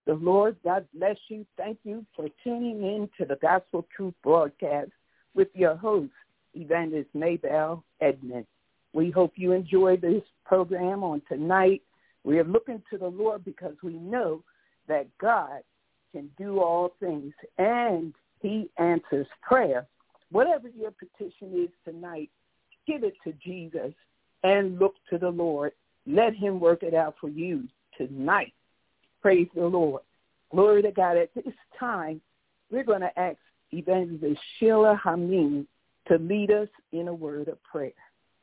the Lord. God bless you. Thank you for tuning in to the Gospel Truth broadcast with your host, Evangelist Maybelle Edmond. We hope you enjoy this program on tonight. We are looking to the Lord because we know that God can do all things, and he answers prayer. Whatever your petition is tonight, give it to Jesus and look to the Lord. Let him work it out for you tonight. Praise the Lord. Glory to God. At this time, we're going to ask Evangelist Sheila Hameen to lead us in a word of prayer.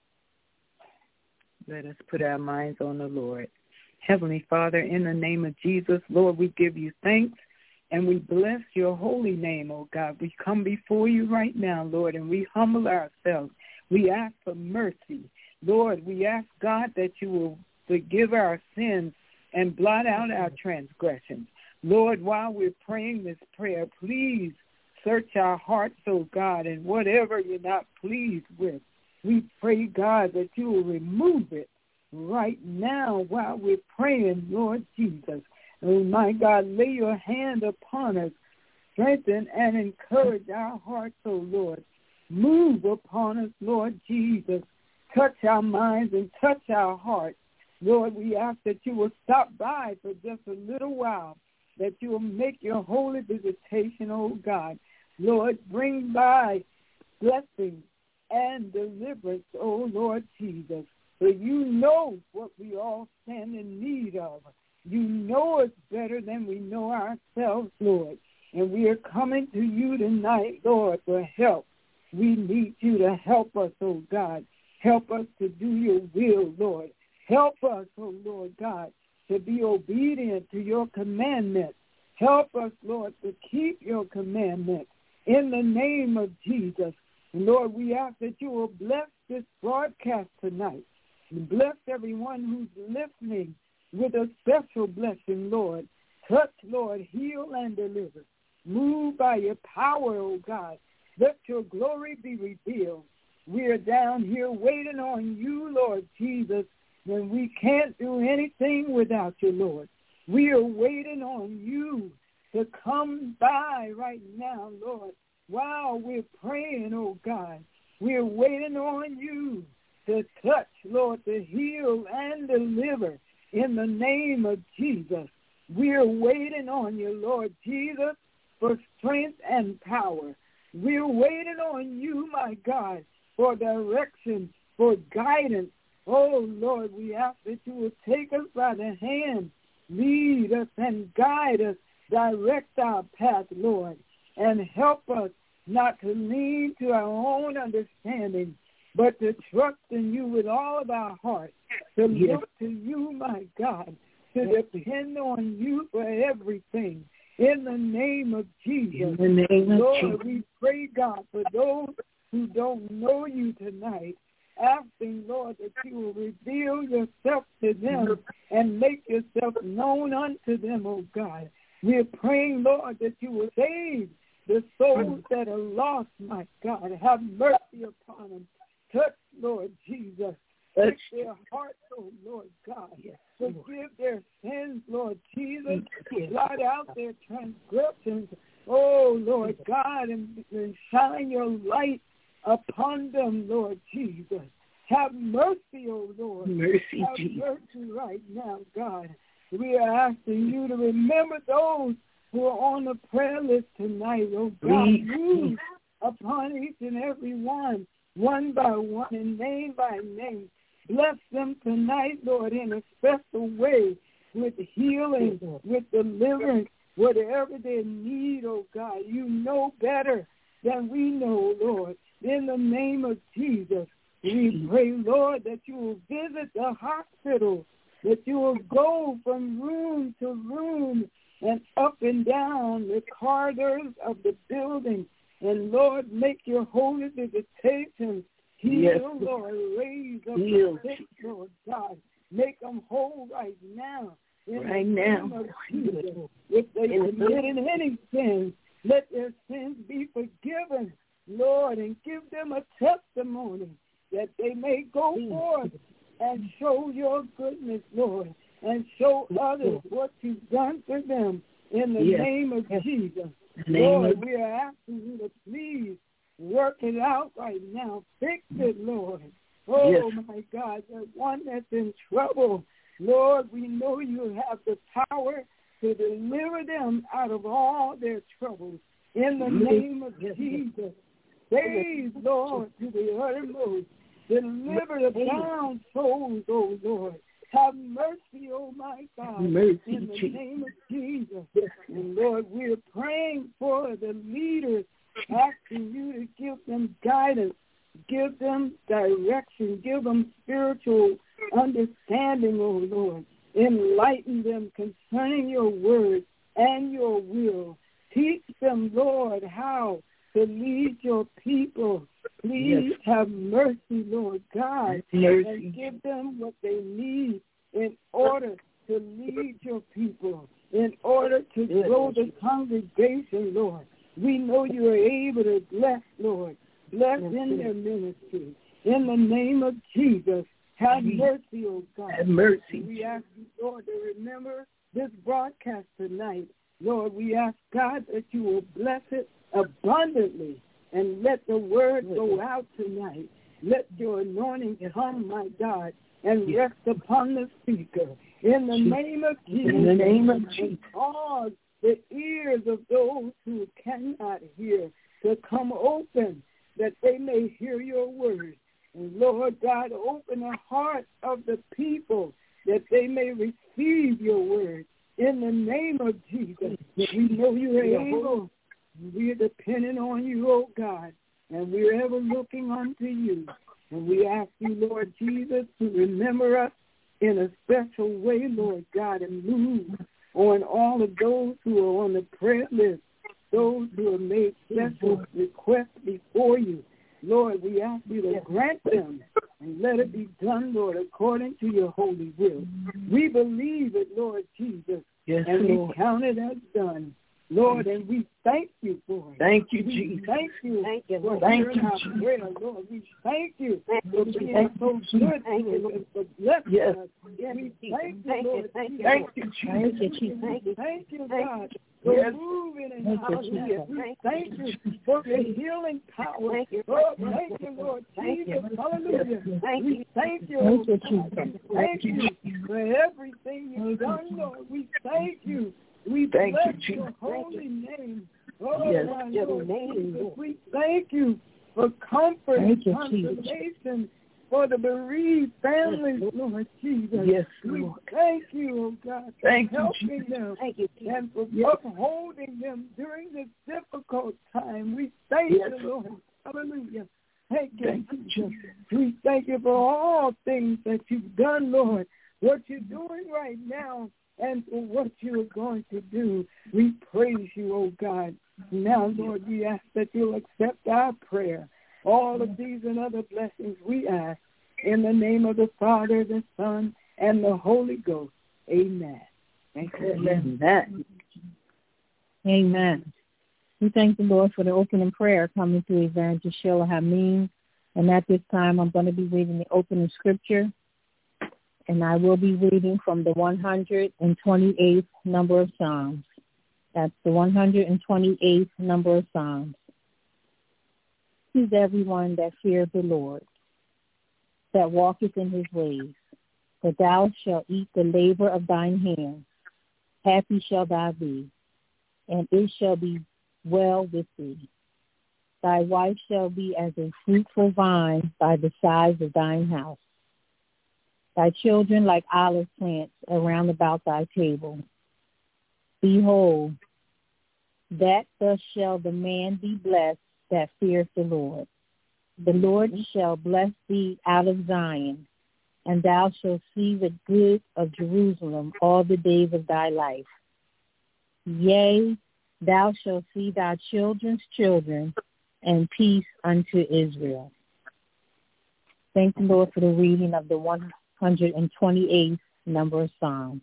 Let us put our minds on the Lord. Heavenly Father, in the name of Jesus, Lord, we give you thanks and we bless your holy name, oh God. We come before you right now, Lord, and we humble ourselves. We ask for mercy. Lord, we ask, God, that you will forgive our sins and blot out our transgressions. Lord, while we're praying this prayer, please search our hearts, oh God, and whatever you're not pleased with, we pray, God, that you will remove it right now while we're praying, Lord Jesus. Oh, my God, lay your hand upon us. Strengthen and encourage our hearts, oh Lord. Move upon us, Lord Jesus. Touch our minds and touch our hearts. Lord, we ask that you will stop by for just a little while, that you will make your holy visitation, oh God. Lord, bring by blessings and deliverance, oh Lord Jesus. For you know what we all stand in need of. You know us better than we know ourselves, Lord. And we are coming to you tonight, Lord, for help. We need you to help us, oh God. Help us to do your will, Lord. Help us, oh Lord God, to be obedient to your commandments. Help us, Lord, to keep your commandments in the name of Jesus. And Lord, we ask that you will bless this broadcast tonight. And bless everyone who's listening with a special blessing, Lord. Touch, Lord, heal and deliver. Move by your power, oh God. Let your glory be revealed. We are down here waiting on you, Lord Jesus, when we can't do anything without you, Lord. We are waiting on you to come by right now, Lord, while we're praying, oh God. We're waiting on you to touch, Lord, to heal and deliver in the name of Jesus. We're waiting on you, Lord Jesus, for strength and power. We're waiting on you, my God, for direction, for guidance. Oh, Lord, we ask that you will take us by the hand, lead us and guide us, direct our path, Lord, and help us not to lean to our own understanding, but to trust in you with all of our heart, to look to you, my God, to depend on you for everything. In the name of Jesus, Lord, we pray, God, for those who don't know you tonight, asking, Lord, that you will reveal yourself to them and make yourself known unto them, oh God. We're praying, Lord, that you will save the souls that are lost, my God. Have mercy upon them. Touch, Lord Jesus. Touch their hearts, oh Lord God. Forgive their sins, Lord Jesus. Blot out their transgressions, oh Lord God, and shine your light upon them, Lord Jesus. Have mercy, oh Lord. Mercy, Have Jesus. mercy right now, God. We are asking you to remember those who are on the prayer list tonight, oh God. Move upon each and every one by one and name by name. Bless them tonight, Lord, in a special way with healing, with deliverance, whatever they need, oh God. You know better than we know, Lord. In the name of Jesus, we pray, Lord, that you will visit the hospital, that you will go from room to room and up and down the corridors of the building. And, Lord, make your holy visitation. Heal, Lord, raise up the sick, Lord God. Make them whole right now. Right now. If they committed any sins, let their sins be forgiven, Lord, and give them a testimony that they may go forth and show your goodness, Lord, and show others what you've done for them. in the name of Jesus. Lord, we are asking you to please work it out right now. Fix it, Lord. Oh, my God, the one that's in trouble, Lord, we know you have the power to deliver them out of all their troubles. In the name of Jesus, save, Lord, to the uttermost. Deliver the bound souls, oh Lord. Have mercy, oh my God, in the name of Jesus. And Lord, we're praying for the leaders, asking you to give them guidance, give them direction, give them spiritual understanding, oh Lord. Enlighten them concerning your word and your will. Teach them, Lord, how to lead your people. Please have mercy, Lord God, and give them what they need in order to lead your people, in order to grow the congregation, Lord. We know you are able to bless, Lord. Bless in their ministry. In the name of Jesus, have mercy, oh God. Have mercy. We ask you, Lord, to remember this broadcast tonight. Lord, we ask, God, that you will bless it abundantly and let the word go out tonight. Let your anointing come, my God, and rest upon the speaker. In the name of Jesus. In the name of Jesus. Cause the ears of those who cannot hear to come open, that they may hear your word. And Lord God, open the heart of the people that they may receive your word. In the name of Jesus, we know you are able. We are dependent on you, oh God, and we're ever looking unto you. And we ask you, Lord Jesus, to remember us in a special way, Lord God, and move on all of those who are on the prayer list, those who have made special requests before you. Lord, we ask you to grant them and let it be done, Lord, according to your holy will. We believe it, Lord Jesus, and we count it as done. Lord, and we thank you for it. Thank you, Jesus. Thank you for hearing our prayer, Lord. We thank you for being so good and for blessing us. We thank you, Lord. Thank you, Jesus. Thank you, God, for moving in our lives. We thank you for your healing power. Lord, thank you, Lord Jesus. Hallelujah. We thank you, Lord. Thank you for everything you've done, Lord. We thank you. We bless your holy name. Oh, my Lord Jesus. We thank you for comfort and consolation for the bereaved families, Lord Jesus. Yes, Lord. We thank you, oh God, for helping them and for upholding them during this difficult time. We thank you, Lord. Hallelujah. Thank you, Jesus. We thank you for all things that you've done, Lord, what you're doing right now, and for what you are going to do. We praise you, oh God. Now, Lord, we ask that you'll accept our prayer. All of these and other blessings we ask in the name of the Father, the Son, and the Holy Ghost. Amen. Thank you. Amen. Amen. We thank the Lord for the opening prayer coming through Evangelist Sheila Hameen. And at this time, I'm going to be reading the opening scripture. And I will be reading from the 128th number of Psalms. That's the 128th number of Psalms. Is everyone that feareth the Lord, that walketh in his ways. For thou shalt eat the labor of thine hands. Happy shall thou be, and it shall be well with thee. Thy wife shall be as a fruitful vine by the sides of thine house. Thy children like olive plants around about thy table. Behold, that thus shall the man be blessed that feareth the Lord. The Lord shall bless thee out of Zion, and thou shalt see the good of Jerusalem all the days of thy life. Yea, thou shalt see thy children's children, and peace unto Israel. Thank the Lord for the reading of the 128th number of Psalms.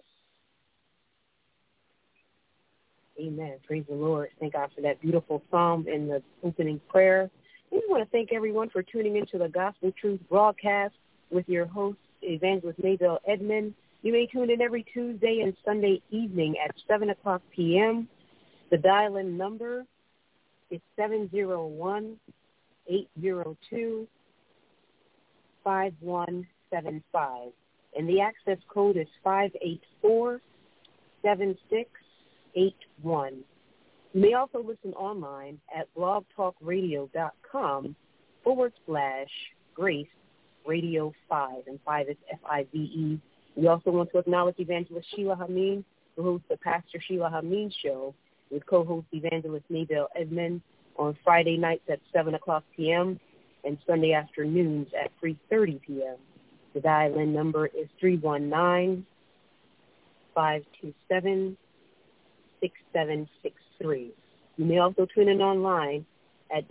Amen. Praise the Lord. Thank God for that beautiful psalm and the opening prayer. We want to thank everyone for tuning into the Gospel Truth broadcast with your host, Evangelist Maybelle Edmond. You may tune in every Tuesday and Sunday evening at 7 o'clock p.m. The dial-in number is 701-802-5175. And the access code is 584-7681. You may also listen online at blogtalkradio.com/Grace Radio 5, and 5 is F-I-V-E. We also want to acknowledge Evangelist Sheila Hameen, who hosts the Pastor Sheila Hameen Show with co-host Evangelist Maybelle Edmond on Friday nights at 7 o'clock p.m. and Sunday afternoons at 3:30 p.m. The dial-in number is 319-527-6763. You may also tune in online at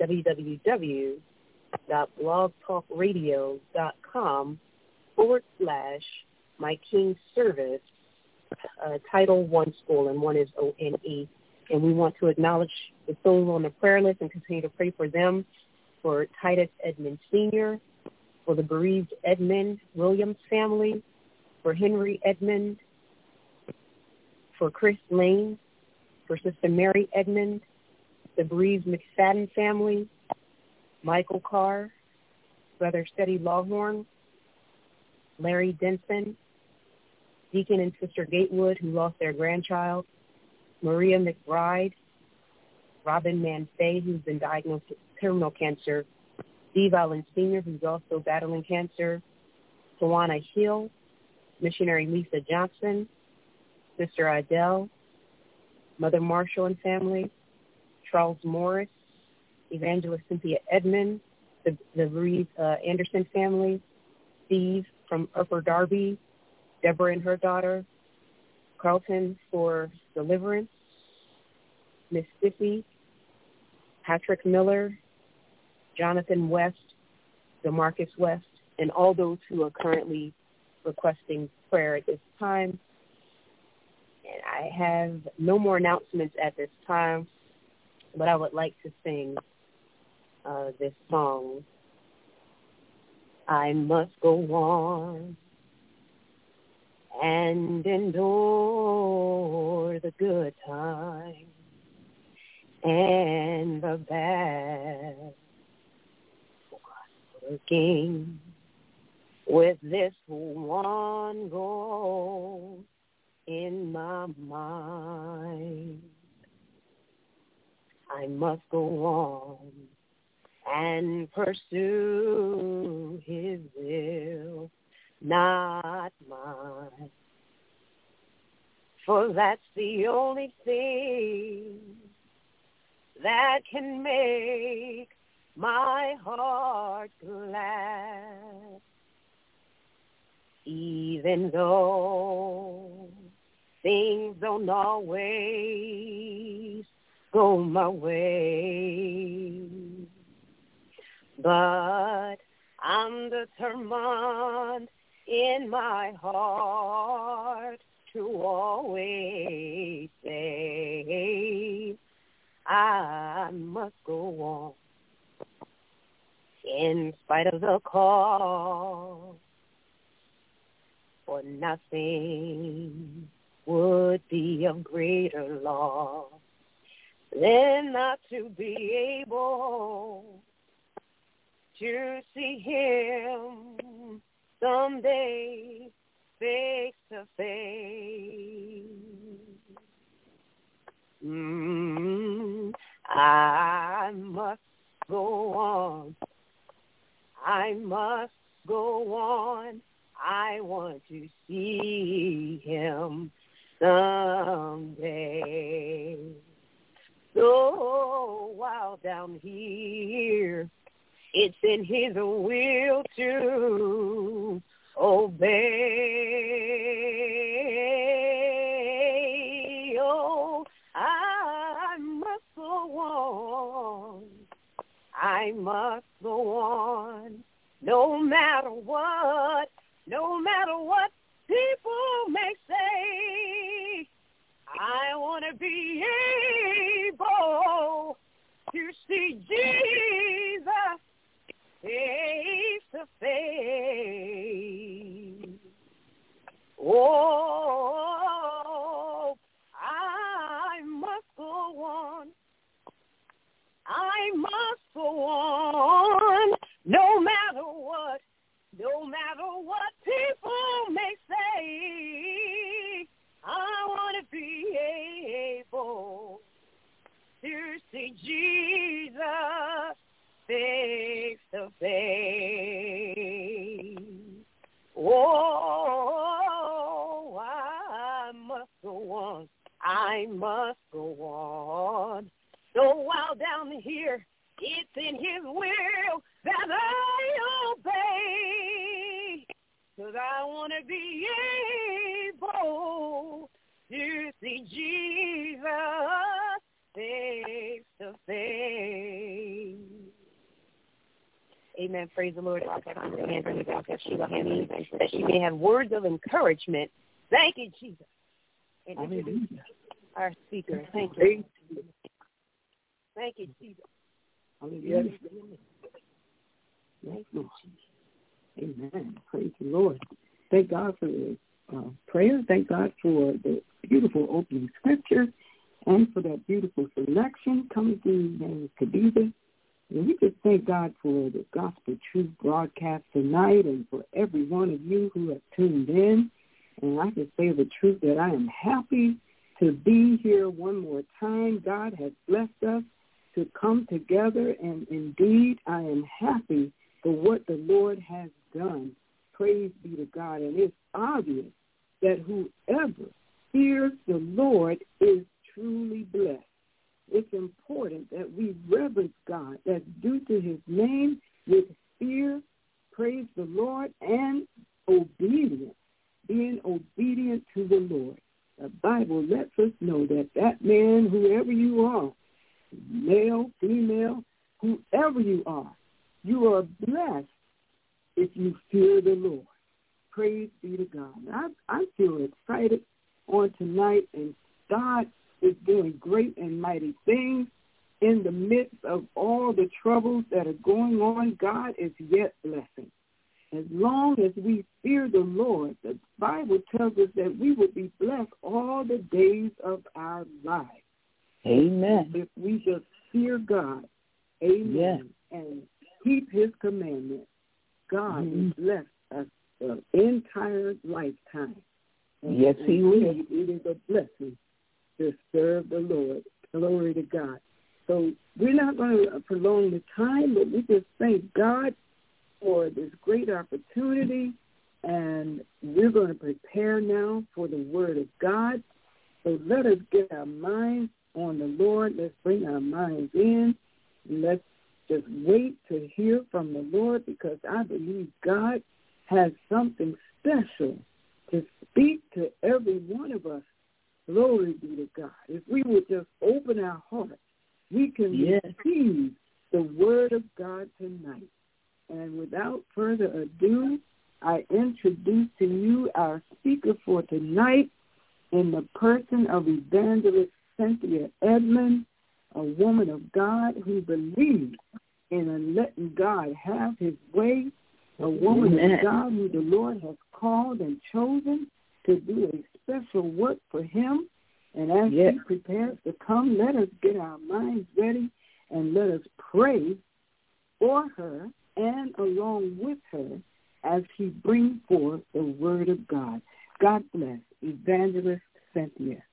www.blogtalkradio.com/My King's Service, Title 1 School, and 1 is O-N-E. And we want to acknowledge the souls on the prayer list and continue to pray for them, for Titus Edmond Sr., for the bereaved Edmond Williams family, for Henry Edmond, for Chris Lane, for Sister Mary Edmond, the bereaved McFadden family, Michael Carr, Brother Steady Lawhorn, Larry Denson, Deacon and Sister Gatewood, who lost their grandchild, Maria McBride, Robin Manfay, who's been diagnosed with terminal cancer, Steve Allen Sr., who's also battling cancer, Tawana Hill, Missionary Lisa Johnson, Sister Adele, Mother Marshall and family, Charles Morris, Evangelist Cynthia Edmond, the bereaved Anderson family, Steve from Upper Darby, Deborah and her daughter, Carlton for deliverance, Miss Stiffy, Patrick Miller, Jonathan West, DeMarcus West, and all those who are currently requesting prayer at this time. And I have no more announcements at this time, but I would like to sing this song. I must go on and endure the good times and the bad, working with this one goal in my mind. I must go on and pursue his will, not mine. For that's the only thing that can make my heart glad. Even though things don't always go my way, but I'm determined in my heart to always say I must go on in spite of the cost, for nothing would be of greater loss than not to be able to see him someday face to face. I must go on. I must go on. I want to see him someday. So while down here, it's in his will to obey. Oh, I must go on. I must go on. No matter what people may say, I want to be able to see Jesus face to face. Oh, on. I must go on, no matter what people may say. I want to be able to see Jesus face to face. Oh, I must go on. I must go on. So while down here, it's in his will that I obey. 'Cause I want to be able to see Jesus face to face. Amen. Praise the Lord. I'll put on your hands and that Sheila Hammy, that she may have words of encouragement. Thank you, Jesus. And introduce our speaker. Thank you. Thank you, Jesus. Hallelujah. Yes, Lord. Amen. Praise the Lord. Thank God for the prayer. Thank God for the beautiful opening scripture and for that beautiful selection coming through Khadijah. And we just thank God for the Gospel Truth broadcast tonight and for every one of you who have tuned in. And I can say the truth that I am happy to be here one more time. God has blessed us to come together, and indeed I am happy for what the Lord has done. Praise be to God. And it's obvious that whoever fears the Lord is truly blessed. It's important that we reverence God, that's due to his name, with fear, praise the Lord, and obedience, being obedient to the Lord. The Bible lets us know that man, whoever you are, male, female, whoever you are blessed if you fear the Lord. Praise be to God. I feel excited on tonight, and God is doing great and mighty things in the midst of all the troubles that are going on. God is yet blessing. As long as we fear the Lord, the Bible tells us that we will be blessed all the days of our lives. Amen. If we just fear God, amen, yes, and keep his commandments, God will bless us the entire lifetime. And yes, he will. It is a blessing to serve the Lord. Glory to God. So we're not going to prolong the time, but we just thank God for this great opportunity, and we're going to prepare now for the Word of God. So let us get our minds on the Lord. Let's bring our minds in. Let's just wait to hear from the Lord, because I believe God has something special to speak to every one of us. Glory be to God. If we would just open our hearts, we can receive the Word of God tonight. And without further ado, I introduce to you our speaker for tonight in the person of Evangelist Cynthia Edmond, a woman of God who believes in letting God have his way, a woman of God who the Lord has called and chosen to do a special work for him. And as she prepares to come, let us get our minds ready and let us pray for her and along with her as she brings forth the Word of God. God bless. Evangelist Cynthia.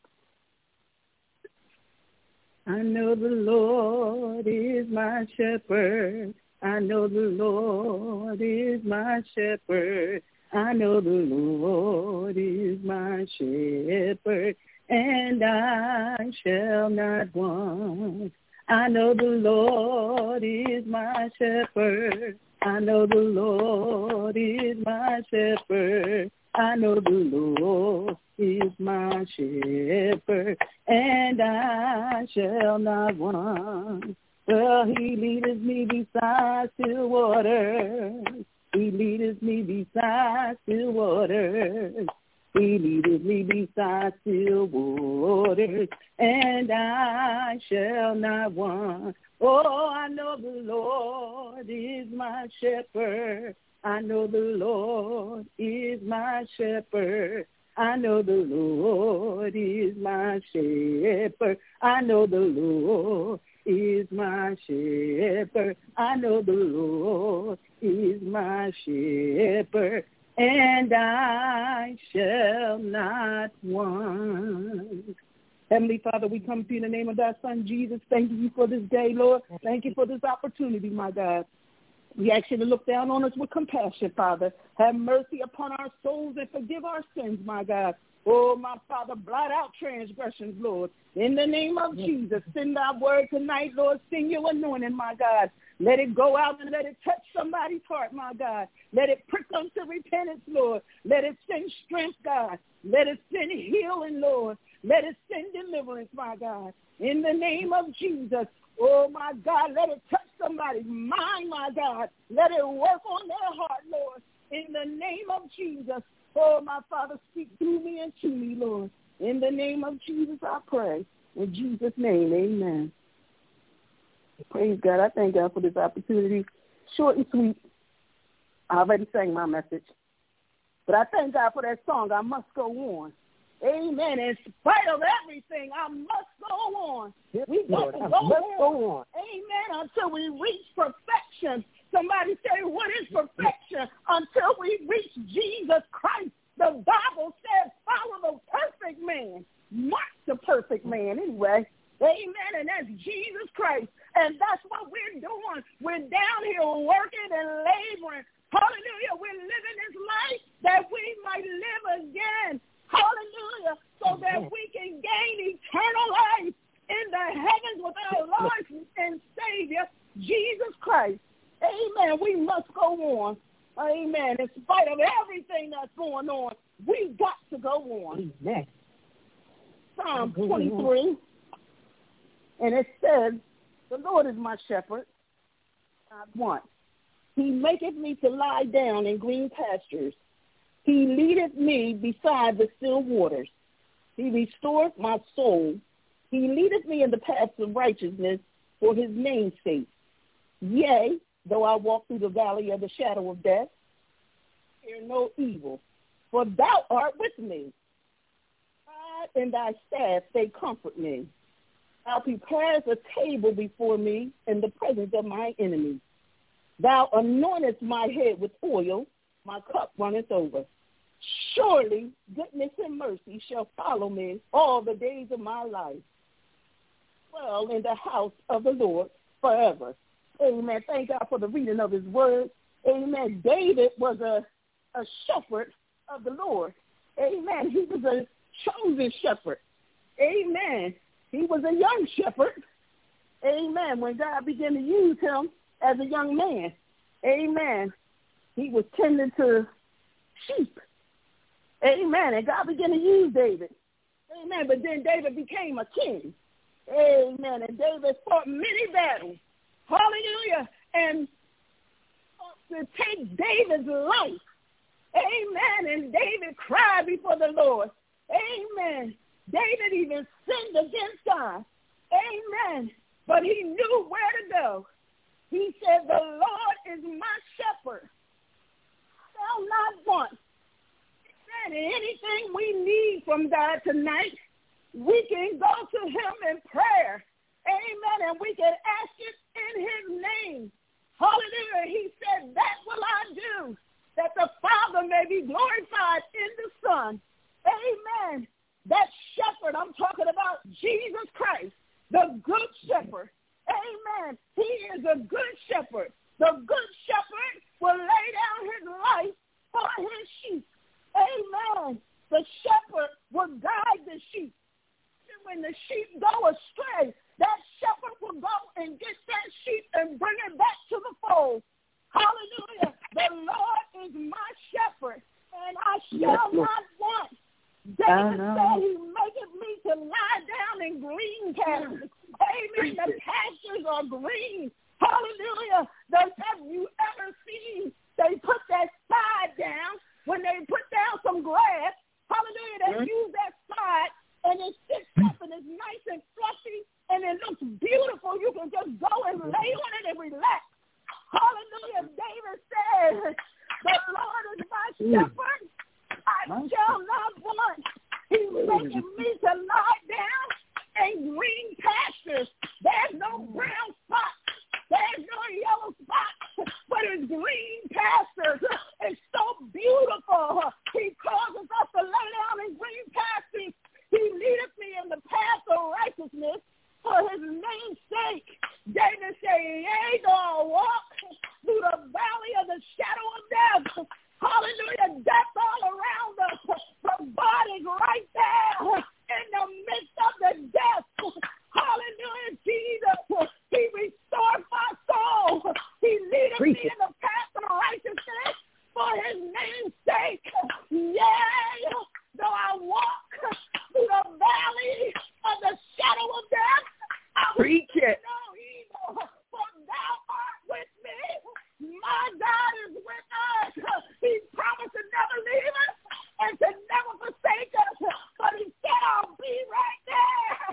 I know the Lord is my shepherd. I know the Lord is my shepherd. I know the Lord is my shepherd, and I shall not want. I know the Lord is my shepherd. I know the Lord is my shepherd. I know the Lord is my shepherd, and I shall not want. Well, he leadeth me beside still waters. He leadeth me beside still waters. He leadeth me beside still waters, and I shall not want. Oh, I know the Lord is my shepherd. I know the Lord is my shepherd. I know the Lord is my shepherd. I know the Lord is my shepherd. I know the Lord is my shepherd, and I shall not want. Heavenly Father, we come to you in the name of thy Son, Jesus. Thank you for this day, Lord. Thank you for this opportunity, my God. We ask you to look down on us with compassion, Father. Have mercy upon our souls and forgive our sins, my God. Oh, my Father, blot out transgressions, Lord. In the name of Jesus, send thy word tonight, Lord. Send your anointing, my God. Let it go out and let it touch somebody's heart, my God. Let it prick them to repentance, Lord. Let it send strength, God. Let it send healing, Lord. Let it send deliverance, my God. In the name of Jesus. Oh, my God, let it touch somebody's mind, my God. Let it work on their heart, Lord. In the name of Jesus. Oh, my Father, speak through me and to me, Lord. In the name of Jesus, I pray. In Jesus' name, amen. Praise God. I thank God for this opportunity. Short and sweet. I already sang my message. But I thank God for that song, I Must Go On. Amen. In spite of everything, I must go on. We got to go on. Amen. Until we reach perfection. Somebody say, what is perfection? Until we reach Jesus Christ. The Bible says, follow the perfect man. Not the perfect man anyway. Amen. And that's Jesus Christ. And that's what we're doing. We're down here working and laboring. Hallelujah. We're living this life that we might live again. Hallelujah. So that we can gain eternal life in the heavens with our Lord and Savior, Jesus Christ. Amen. We must go on. Amen. In spite of everything that's going on, we've got to go on. Amen. Psalm 23. And it says, the Lord is my shepherd. I want. He maketh me to lie down in green pastures. He leadeth me beside the still waters. He restoreth my soul. He leadeth me in the paths of righteousness for his name's sake. Yea, though I walk through the valley of the shadow of death, fear no evil, for thou art with me. God and thy staff, they comfort me. Thou preparest a table before me in the presence of my enemies. Thou anointest my head with oil, my cup runneth over. Surely goodness and mercy shall follow me all the days of my life. Dwell in the house of the Lord forever. Amen. Thank God for the reading of his word. Amen. David was a shepherd of the Lord. Amen. He was a chosen shepherd. Amen. He was a young shepherd. Amen. When God began to use him as a young man. Amen. He was tending to sheep. Amen. And God began to use David. Amen. But then David became a king. Amen. And David fought many battles. Hallelujah. And to take David's life. Amen. And David cried before the Lord. Amen. David even sinned against God. Amen. But he knew where to go. He said, the Lord is my shepherd. I shall not want. Amen. Anything we need from God tonight, we can go to him in prayer. Amen. And we can ask it in his name. Hallelujah. He said, that will I do, that the Father may be glorified in the Son. Amen. That shepherd, I'm talking about Jesus Christ, the good shepherd. Amen. He is a good shepherd. The good shepherd will lay down his life for his sheep. Amen. The shepherd will guide the sheep. And when the sheep go astray, that shepherd will go and get that sheep and bring it back to the fold. Hallelujah. The Lord is my shepherd, and I shall not want. David said he maketh me to lie down in green pastures. Amen. The pastures are green. Hallelujah. Have you ever seen they put that side down when they put down some grass? Hallelujah. They use that side and it sits up and it's nice and fluffy and it looks beautiful. You can just go and lay on it and relax. Hallelujah. David said, the Lord is my shepherd. I shall not want. He's making me to lie down in green pastures. There's no brown spot. There's no yellow spot, but it's green pastures. It's so beautiful. He causes us to lay down in green pastures. He leadeth me in the path of righteousness for his name's sake. David said, yea, though I walk through the valley of the shadow of death. Hallelujah, death all around us. The body's right there in the midst of the death. Hallelujah, Jesus. He restored my soul. He leadeth me in the path of righteousness for his name's sake. Yea, though I walk through the valley of the shadow of death, I will fear no evil, for thou art with me. My God is with us. He promised to never leave us and to never forsake us, but he said I'll be right there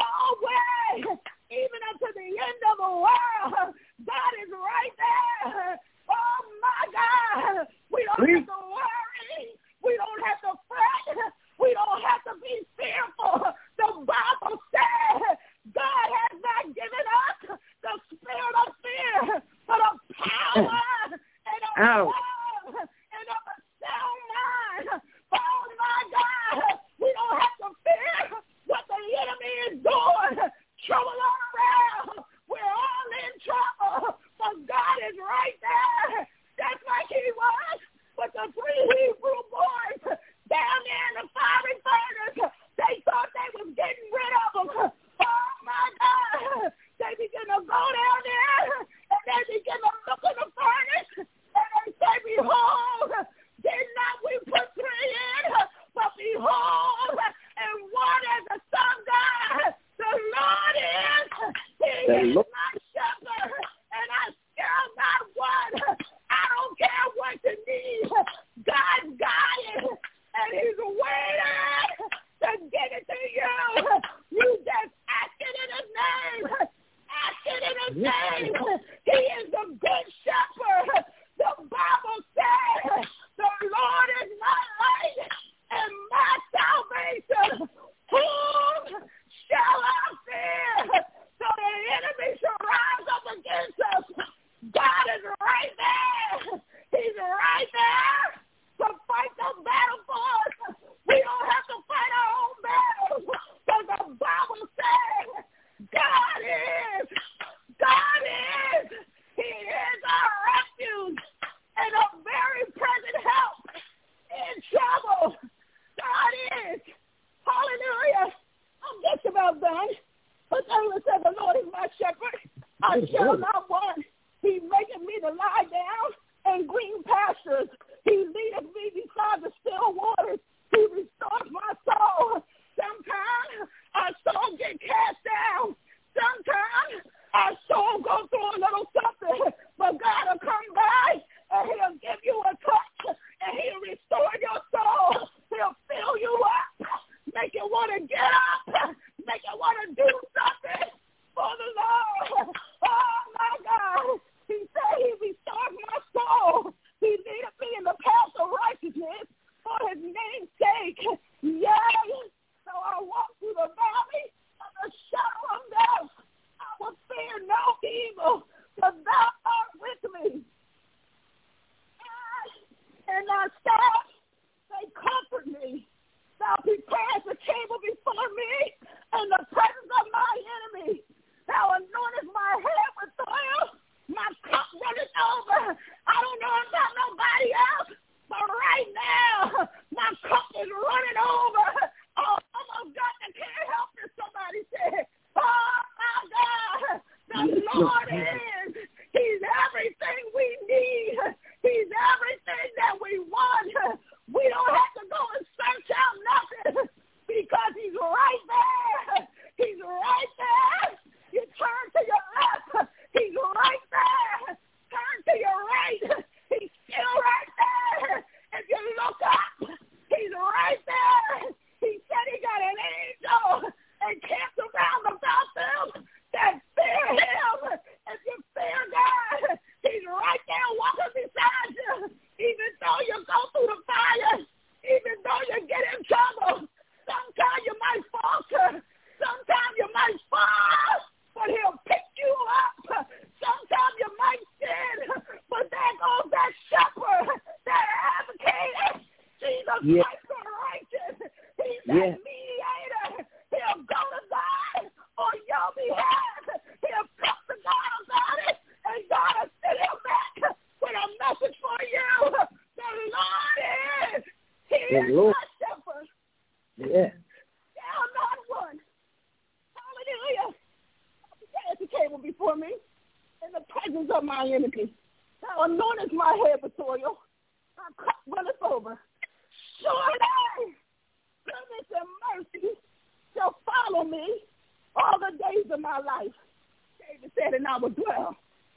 always, even unto the end of the world. God is right there. Oh, my God. We don't have to worry. We don't have to fret. We don't have to be fearful. The Bible says God has not given us the spirit of fear, but of power and of love and of a sound mind. Oh, my God. We don't have to fear what the enemy is doing. Trouble all around. We're all in trouble, but God is right there. Just like he was with the 3 Hebrew boys down there in the fiery furnace. They thought they was getting rid of them. Oh, my God. They begin to go down there, and they begin to look in the furnace, and they say, behold, did not we put 3 in? But behold, and one as the sun God, the Lord is. He is my shepherd, and I shall not want. I don't care what you need. God got it, and he's waiting to get it to you. You just ask it in his name. Ask it in his name. He is the good shepherd. The Bible says, the Lord is my light and my salvation. Whom shall I fear? So the enemy shall rise up against us. God is right there. He's right there to fight the battle for us. We don't have to fight our own battles, because the Bible says God is. He is our refuge and a very present help in trouble. God is. Hallelujah. I'm just about done. But David said, the Lord is my shepherd. I shall not want. He maketh me to lie down in green pastures. He leadeth me beside the still waters. He restores my soul. Sometimes our soul get cast down. Sometimes our soul goes through a little something. But God will come by and he'll give you a touch and he'll restore your soul. He'll fill you up. Make you want to get up. Make you want to do something for the Lord. Oh, my God. He said he restored my soul. He leadeth me in the path of righteousness for his name's sake. Yea, so I walk through the valley of the shadow of death. I will fear no evil, for thou art with me. And thy staff, they comfort me. Thou preparest a table before me in the presence of my enemy. Thou anointest my head with oil. My cup runneth over. I don't know about nobody else, but right now, my cup is running over. Oh, almost got the can't help it. Somebody said, oh, my God, the Lord is. He's everything we need. He's everything that we want. We don't have to go and search out nothing because he's right there. He's right there. You turn to your left. He's right there. Turn to your right. He's still right there. If you look up, he's right there. He said he got an angel encamped around about them that fear him. If you fear God, he's right there walking beside you. Even though you go through the fire, even though Christ the righteous. He's that mediator. He'll go to God on your behalf. He'll talk to God about it, and God will send him back with a message for you. The Lord is. He is my shepherd. Yes. Shall not one. Hallelujah. Prepare the table before me in the presence of my enemies. Thou anointest my head with oil. My cup runneth over. Surely, goodness and mercy shall follow me all the days of my life. David said, and I will dwell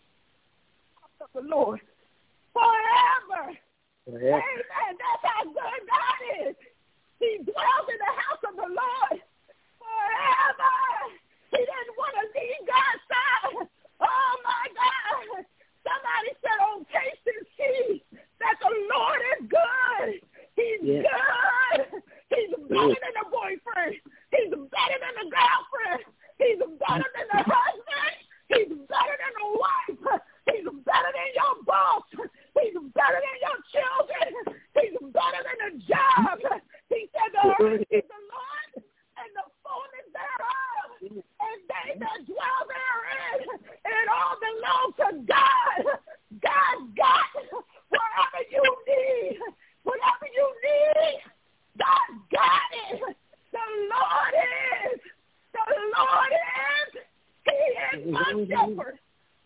of the Lord forever. Amen. That's how good God is. He dwells in the house of the Lord forever. He didn't want to leave God's side. Oh, my God. Somebody said, oh, taste and see that the Lord is good. He's good. He's better than a boyfriend. He's better than a girlfriend. He's better than a husband. He's better than a wife. He's better than your boss. He's better than your children. He's better than a job. He said the earth is the Lord and the fullness thereof, and they that dwell therein. It all belongs to God. God got whatever you need. Whatever you need, God got it. The Lord is. The Lord is. He is my shepherd.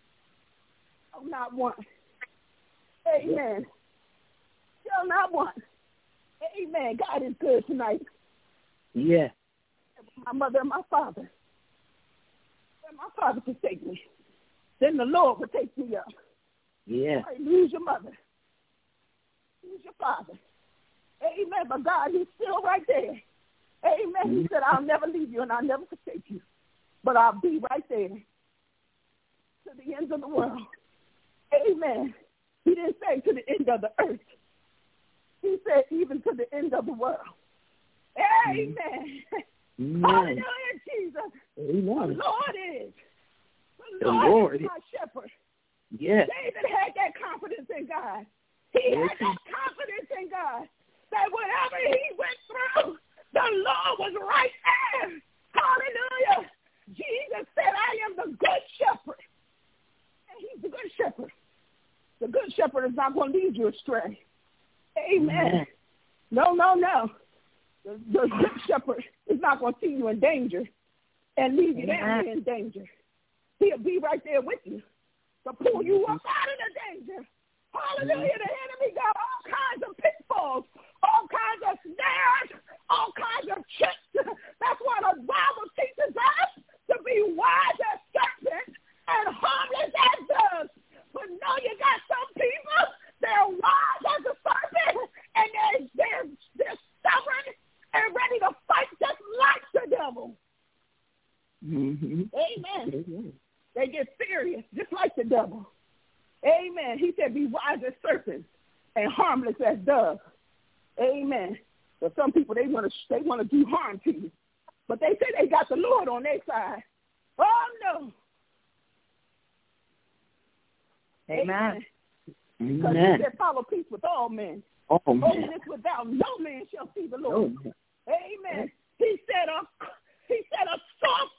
Oh, not one. Amen. Shall not one. Amen. God is good tonight. Yes. My mother and my father. When my father forsake me, then the Lord will take me up. Yes. Right, lose your mother. Lose your father. Amen. But God, he's still right there. Amen. He said, I'll never leave you and I'll never forsake you. But I'll be right there to the ends of the world. Amen. He didn't say to the end of the earth. He said even to the end of the world. Amen. Hallelujah, Jesus. Amen. The Lord is. The Lord is my shepherd. Yes. David had that confidence in God. He had that confidence in God that whatever he went through, the Lord was right there. Hallelujah. Jesus said, I am the good shepherd. And he's the good shepherd. The good shepherd is not going to lead you astray. Amen. No. The good shepherd is not going to see you in danger and leave you down here in danger. He'll be right there with you to pull you up out of the danger. Hallelujah. The enemy got all kinds of pitfalls, all kinds of snares, all kinds of tricks. That's why the Bible teaches us to be wise as serpents and harmless as doves. But no, you got some people, they're wise as a serpent, and they're stubborn and ready to fight just like the devil. Mm-hmm. Amen. They get serious just like the devil. Amen. He said, be wise as serpents and harmless as doves. Amen. But some people, they want to do harm to you. But they say they got the Lord on their side. Oh, no. Amen. Because he said, follow peace with all men. Holiness without no man shall see the Lord. Amen. He said a soft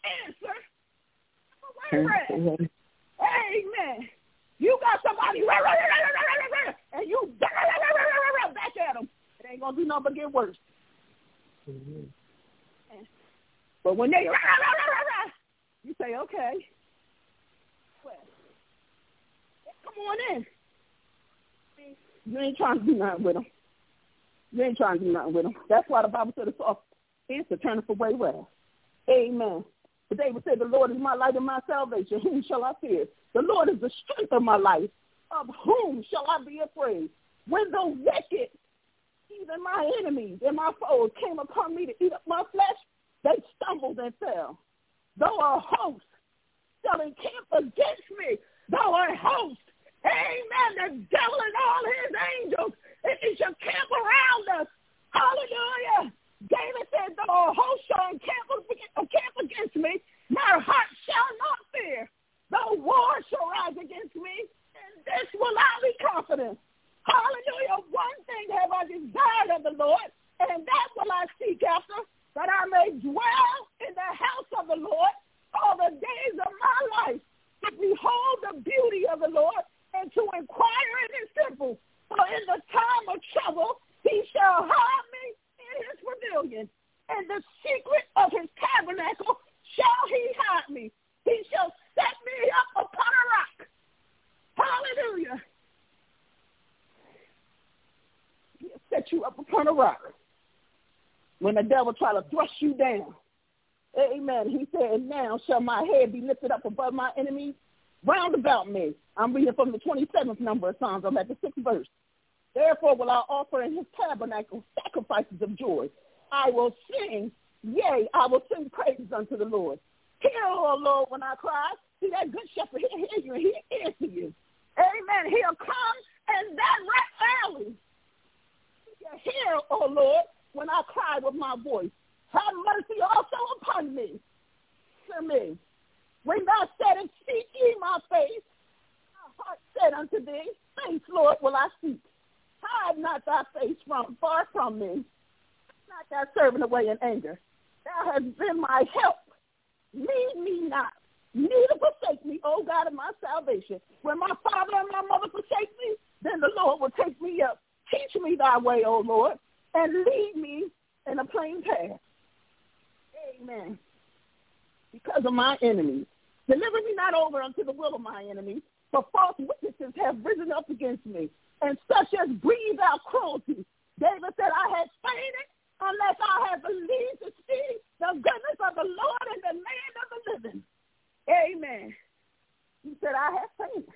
answer. Amen. You got somebody and you back at them. It ain't going to do nothing but get worse. Mm-hmm. But when they you say, okay, well, come on in. You ain't trying to do nothing with them. That's why the Bible said a soft answer turneth away wrath. Amen. But David said, the Lord is my light and my salvation. Whom shall I fear? The Lord is the strength of my life. Of whom shall I be afraid? When the wicked, even my enemies and my foes, came upon me to eat up my flesh, they stumbled and fell. Though a host shall encamp against me, though a host, amen, the devil and all his angels, it shall camp around us. Hallelujah. David said, though a host shall encamp against me, my heart shall not fear. Though war shall rise against me, in this will I be confident. Hallelujah. One thing have I desired of the Lord, and that will I seek after, that I may dwell in the house of the Lord all the days of my life, to behold the beauty of the Lord and to inquire in his temple. For in the time of trouble he shall hide me in his pavilion. In the secret of his tabernacle shall he hide me. He shall set me up upon a rock. Hallelujah. He'll set you up upon a rock. When the devil try to thrust you down. Amen. He said, now shall my head be lifted up above my enemies round about me. I'm reading from the 27th number of Psalms. I'm at the 6th verse. Therefore will I offer in his tabernacle sacrifices of joy. I will sing, yea, I will sing praises unto the Lord. Hear, O Lord, when I cry. See, that good shepherd, he'll hear you and he'll answer you. Amen. He'll come and that right early. Hear, O Lord, when I cry with my voice. Have mercy also upon me. To me. When thou saidst, seek ye my face, my heart said unto thee, face, Lord, will I seek. Hide not thy face far from me. Not thy servant away in anger. Thou hast been my help. Leave me not. Neither forsake me, O God of my salvation. When my father and my mother forsake me, then the Lord will take me up. Teach me thy way, O Lord, and lead me in a plain path. Amen. Because of my enemies. Deliver me not over unto the will of my enemies, for false witnesses have risen up against me, and such as breathe out cruelty. David said, I had fainted unless I had believed to see the goodness of the Lord in the land of the living. Amen. He said, I have fainted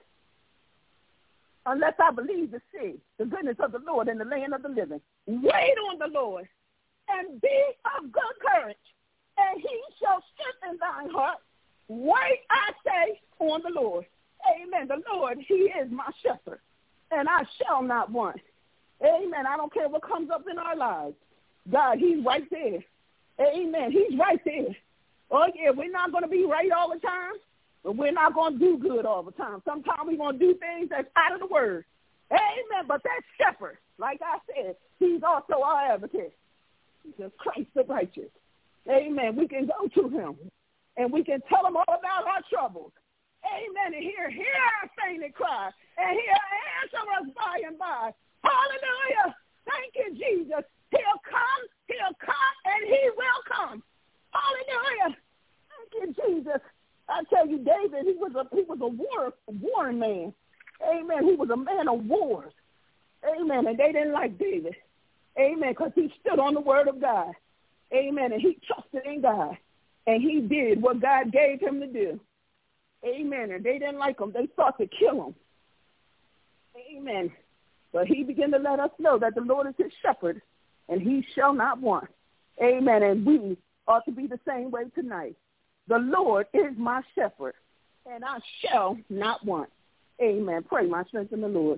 unless I believe to see the goodness of the Lord in the land of the living. Wait on the Lord and be of good courage, and he shall strengthen thine heart. Wait, I say, on the Lord. Amen. The Lord, he is my shepherd, and I shall not want. Amen. I don't care what comes up in our lives. God, he's right there. Amen. He's right there. Oh, yeah, we're not going to be right all the time, but we're not going to do good all the time. Sometimes we're going to do things that's out of the word. Amen. But that shepherd, like I said, he's also our advocate. Jesus Christ the righteous. Amen. We can go to him, and we can tell him all about our troubles. Amen. And hear our fainted cry, and he'll answer us by and by. Hallelujah. Thank you, Jesus. He'll come, and he will come. Hallelujah. Thank you, Jesus. I tell you, David, he was a warring man. Amen. He was a man of wars. Amen. And they didn't like David. Amen. Because he stood on the word of God. Amen. And he trusted in God. And he did what God gave him to do. Amen. And they didn't like him. They sought to kill him. Amen. But he began to let us know that the Lord is his shepherd, and he shall not want. Amen. And we ought to be the same way tonight. The Lord is my shepherd, and I shall not want. Amen. Pray my strength in the Lord.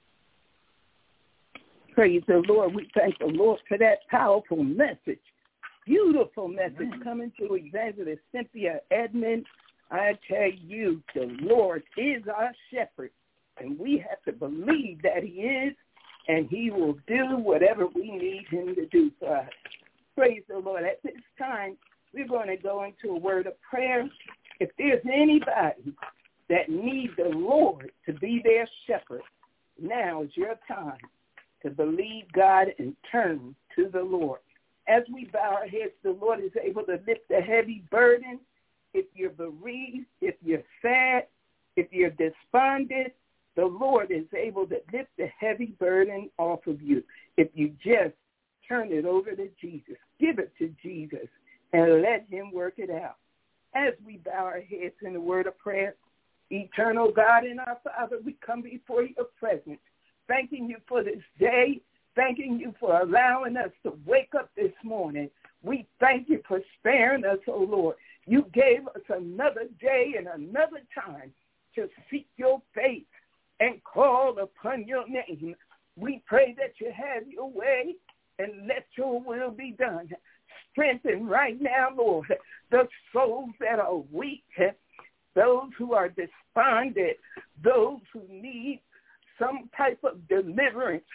Praise the Lord. We thank the Lord for that powerful message. Beautiful message coming to Evangelist Cynthia Edmond. I tell you, the Lord is our shepherd, and we have to believe that he is, and he will do whatever we need him to do for us. Praise the Lord. At this time, we're going to go into a word of prayer. If there's anybody that needs the Lord to be their shepherd, now is your time to believe God and turn to the Lord. As we bow our heads, the Lord is able to lift the heavy burden. If you're bereaved, if you're sad, if you're despondent, the Lord is able to lift the heavy burden off of you. If you just turn it over to Jesus, give it to Jesus, and let him work it out. As we bow our heads in the word of prayer, eternal God and our Father, we come before your presence, thanking you for this day, thanking you for allowing us to wake up this morning. We thank you for sparing us, oh Lord. You gave us another day and another time to seek your face and call upon your name. We pray that you have your way and let your will be done. Strengthen right now, Lord, the souls that are weak, those who are despondent, those who need some type of deliverance.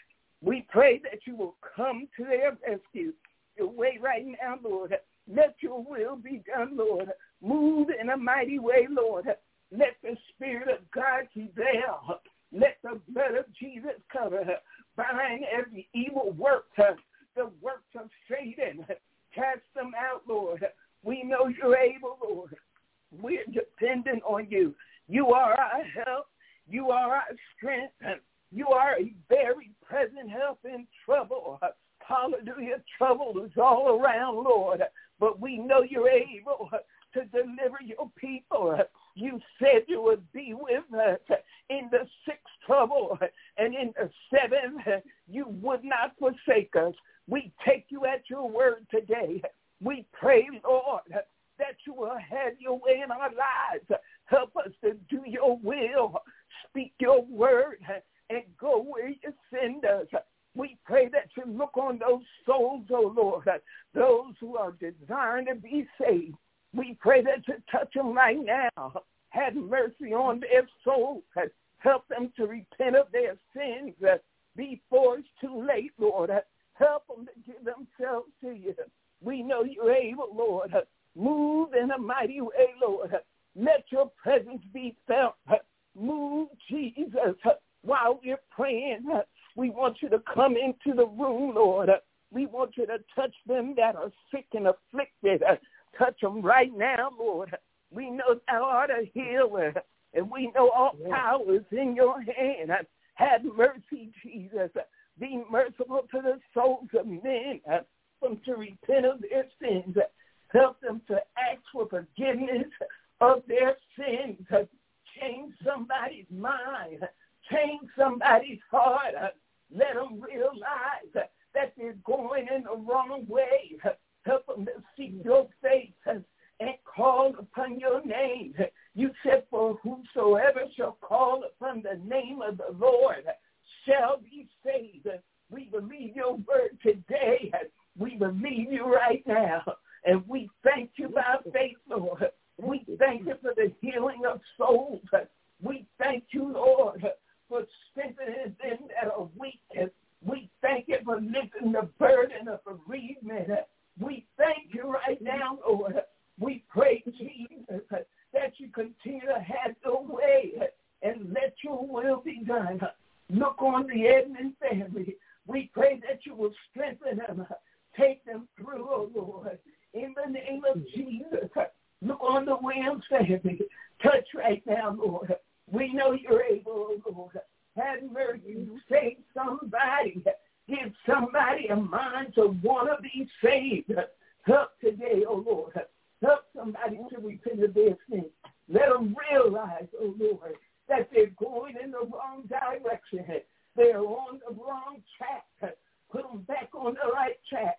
We pray that you will come to their rescue. Your way right now, Lord. Let your will be done, Lord. Move in a mighty way, Lord. Let the Spirit of God prevail. Let the blood of Jesus cover her. Bind every evil work, the works of Satan. Cast them out, Lord. We know you're able, Lord. We're dependent on you. You are our help. You are our strength. You are a very present help in trouble. Hallelujah. Trouble is all around, Lord. But we know you're able to deliver your people. You said you would be with us in the sixth trouble, and in the seventh, you would not forsake us. We take you at your word today. We pray, Lord, that you will have your way in our lives. Help us to do your will, speak your word, and go where you send us. We pray that you look on those souls, oh Lord, those who are desiring to be saved. We pray that you touch them right now. Have mercy on their souls. Help them to repent of their sins before it's too late, Lord. Help them to give themselves to you. We know you're able, Lord. Move in a mighty way, Lord. Let your presence be felt. Move, Jesus, while we're praying. We want you to come into the room, Lord. We want you to touch them that are sick and afflicted. Touch them right now, Lord. We know thou art a healer, and we know all power is in your hand. Have mercy, Jesus. Be merciful to the souls of men, from to repent of their sins. Help them to ask for forgiveness of their sins. Change somebody's mind. Change somebody's heart. Let them realize that they're going in the wrong way. Help them to seek your face and call upon your name. You said, for whosoever shall call upon the name of the Lord shall be saved. We believe your word today. We believe you right now. And we thank you by faith, Lord. We thank you for the healing of souls. We thank you, Lord, for strengthening them that are weak. We thank you for lifting the burden of bereavement. We thank you right now, Lord. We pray, Jesus, that you continue to have your way and let your will be done. Look on the Edmond family. We pray that you will strengthen them. Take them through, oh Lord. In the name of Jesus, look on the Williams family. Touch right now, Lord. We know you're able, oh Lord. Have mercy. Save somebody. Give somebody a mind to want to be saved. Help today, oh Lord. Help somebody to repent of their sins. Let them realize, oh Lord, that they're going in the wrong direction. They're on the wrong track. Put them back on the right track.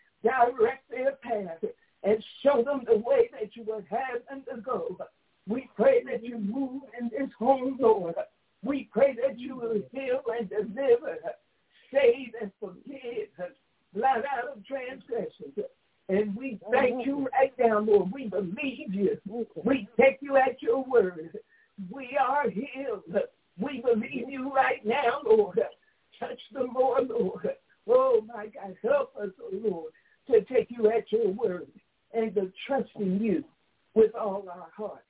Direct their path and show them the way that you would have them to go. We pray that you move in this home, Lord. We pray that you will heal and deliver, save and forgive, blot out of transgressions. And we thank you right now, Lord. We believe you. We take you at your word. We are healed. We believe you right now, Lord. Touch them more, Lord. Oh, my God, help us, oh Lord, to take you at your word and to trust in you with all our heart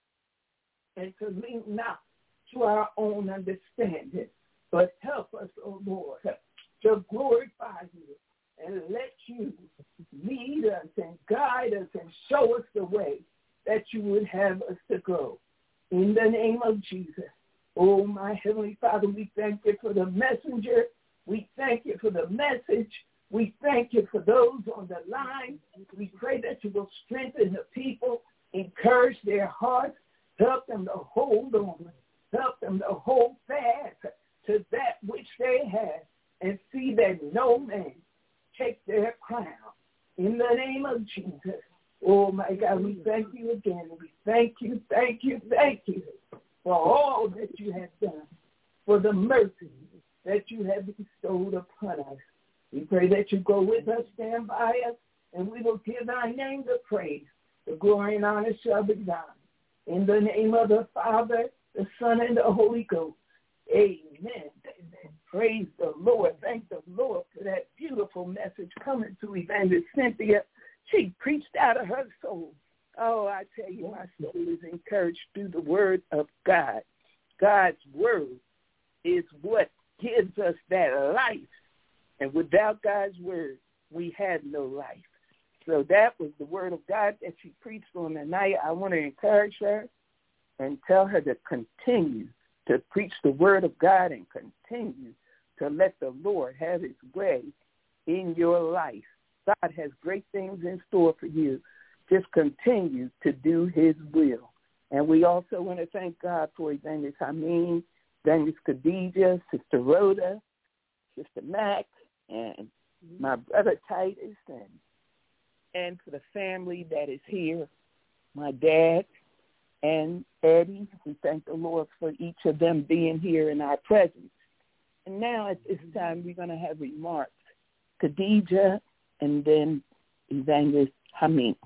and to lean not to our own understanding, but help us, oh Lord, to glorify you and let you lead us and guide us and show us the way that you would have us to go. In the name of Jesus. Oh, my Heavenly Father, we thank you for the messenger. We thank you for the message. We thank you for those on the line. We pray that you will strengthen the people, encourage their hearts, help them to hold on, help them to hold fast to that which they have and see that no man take their crown. In the name of Jesus. Oh, my God, we thank you again. We thank you for all that you have done, for the mercy that you have bestowed upon us. We pray that you go with us, stand by us, and we will give thy name the praise. The glory and honor shall be done. In the name of the Father, the Son, and the Holy Ghost. Amen. Praise the Lord. Thank the Lord for that beautiful message coming to Evangelist Cynthia. She preached out of her soul. Oh, I tell you, my soul is encouraged through the word of God. God's word is what gives us that life. And without God's word, we have no life. So that was the word of God that she preached on tonight. I want to encourage her and tell her to continue to preach the word of God and continue to let the Lord have his way in your life. God has great things in store for you. Just continue to do his will. And we also want to thank God for Evangelist Hameen, Evangelist Khadijah, Sister Rhoda, Sister Mac, and my brother Titus, and for the family that is here, my dad and Eddie. We thank the Lord for each of them being here in our presence. And now at this time, we're going to have remarks. Khadijah and then Evangelist Hameen.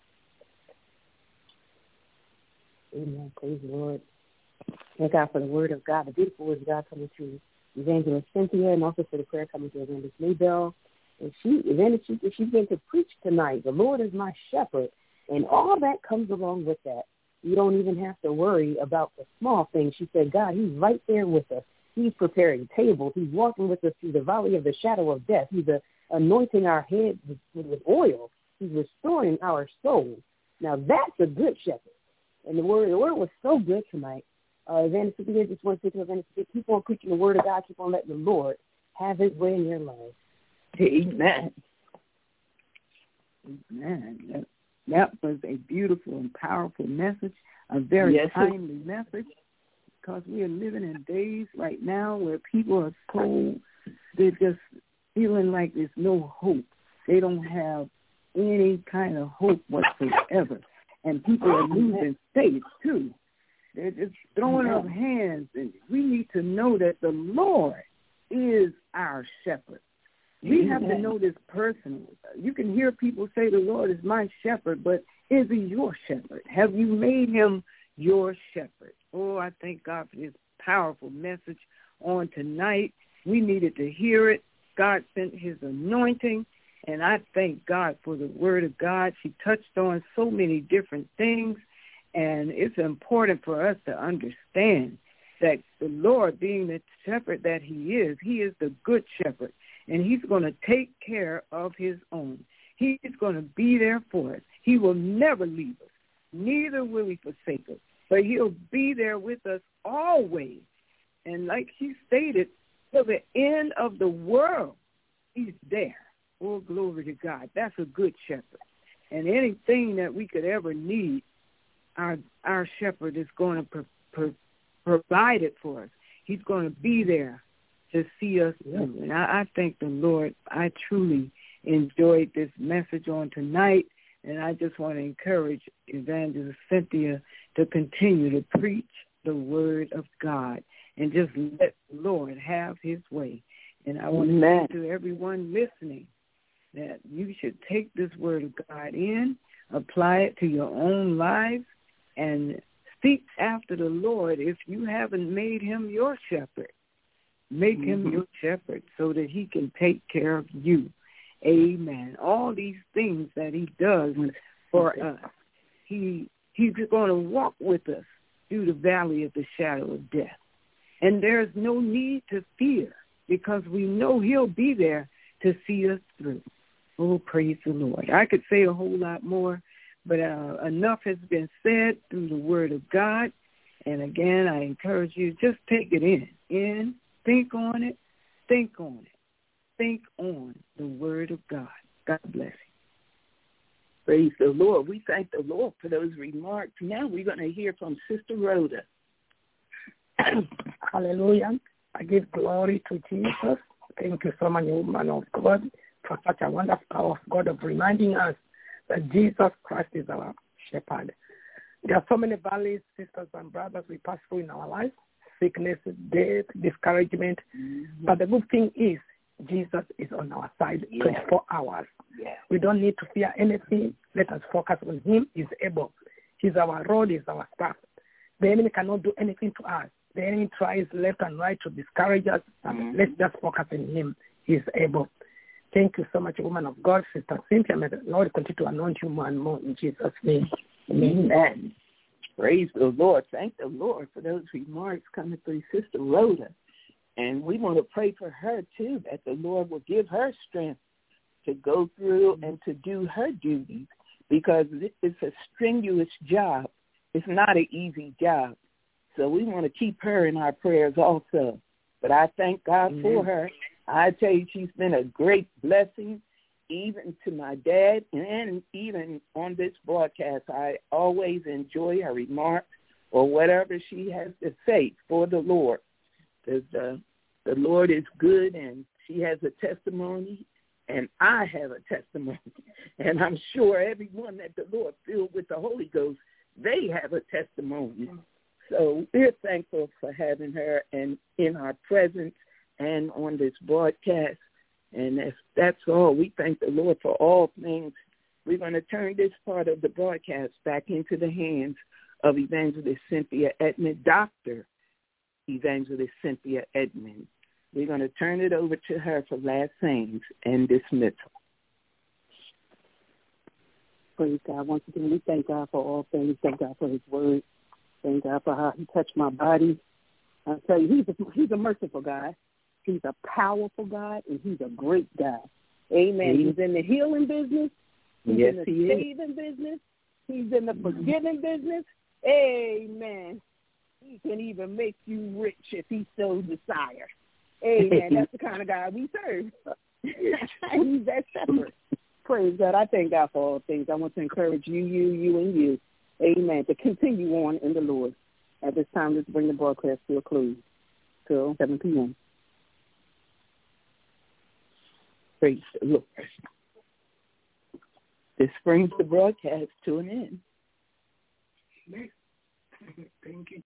Amen. Praise the Lord. Thank God for the word of God, the beautiful word of God coming to Evangelist Cynthia, and also for the prayer coming to Evangelist Maybell. And she's going to preach tonight. The Lord is my shepherd, and all that comes along with that. You don't even have to worry about the small things. She said, God, he's right there with us. He's preparing tables. He's walking with us through the valley of the shadow of death. He's anointing our head with oil. He's restoring our soul. Now, that's a good shepherd. And the word was so good tonight. Evangelist, I just want to say to Evangelist, keep on preaching the word of God. Keep on letting the Lord have his way in your life. Amen. Amen. That was a beautiful and powerful message, a very timely message, because we are living in days right now where people are so, they're just feeling like there's no hope. They don't have any kind of hope whatsoever. And people are losing faith, too. They're just throwing up hands. And we need to know that the Lord is our shepherd. We have to know this personally. You can hear people say the Lord is my shepherd, but is he your shepherd? Have you made him your shepherd? Oh, I thank God for this powerful message on tonight. We needed to hear it. God sent his anointing. And I thank God for the word of God. She touched on so many different things. And it's important for us to understand that the Lord, being the shepherd that he is the good shepherd. And he's going to take care of his own. He's going to be there for us. He will never leave us. Neither will he forsake us. But he'll be there with us always. And like she stated, till the end of the world, he's there. Oh, glory to God. That's a good shepherd. And anything that we could ever need, our shepherd is going to provide it for us. He's going to be there to see us through. And I thank the Lord. I truly enjoyed this message on tonight. And I just want to encourage Evangelist Cynthia to continue to preach the word of God and just let the Lord have his way. And I want to say to everyone listening, that you should take this word of God in, apply it to your own lives, and seek after the Lord. If you haven't made him your shepherd, make him your shepherd so that he can take care of you. Amen. All these things that he does for us, he's going to walk with us through the valley of the shadow of death. And there's no need to fear because we know he'll be there to see us through. Oh, praise the Lord. I could say a whole lot more, but enough has been said through the word of God. And again, I encourage you, just take it in, think on it, think on the word of God. God bless you. Praise the Lord. We thank the Lord for those remarks. Now we're going to hear from Sister Rhoda. Hallelujah. I give glory to Jesus. Thank you so much, woman of God, for such a wonderful power of God of reminding us that Jesus Christ is our shepherd. There are so many valleys, sisters and brothers, we pass through in our life, sickness, death, discouragement. But the good thing is Jesus is on our side 24 hours. We don't need to fear anything. Let us focus on him. He's able. He's our rod, he's our staff. The enemy cannot do anything to us. the enemy tries left and right to discourage us. Let's just focus on him. He is able. Thank you so much, woman of God, Sister Cynthia. May the Lord continue to anoint you more and more in Jesus' name. Amen. Praise the Lord. Thank the Lord for those remarks coming through Sister Rhoda. And we want to pray for her, too, that the Lord will give her strength to go through and to do her duties, because it's a strenuous job. It's not an easy job. So we want to keep her in our prayers also. But I thank God for her. I tell you, she's been a great blessing, even to my dad, and even on this broadcast. I always enjoy her remarks or whatever she has to say for the Lord. Because the Lord is good, and she has a testimony, and I have a testimony. And I'm sure everyone that the Lord filled with the Holy Ghost, they have a testimony. So we're thankful for having her and in our presence and on this broadcast. And that's all. We thank the Lord for all things. We're going to turn this part of the broadcast back into the hands of Evangelist Cynthia Edmond, Dr. Evangelist Cynthia Edmond. We're going to turn it over to her for last sayings and dismissal. Praise God. Once again, we thank God for all things. Thank God for his word. Thank God for how he touched my body. I tell you, he's a merciful God. He's a powerful God, and he's a great God. Amen. He's in the healing business. He's in the saving business. He's in the forgiving business. Amen. He can even make you rich if he so desires. Amen. That's the kind of God we serve. He's that shepherd. Praise God. I thank God for all things. I want to encourage you, and you. Amen. To continue on in the Lord. At this time, let's bring the broadcast to a close till 7 p.m. Praise the Lord. This brings the broadcast to an end. Thank you.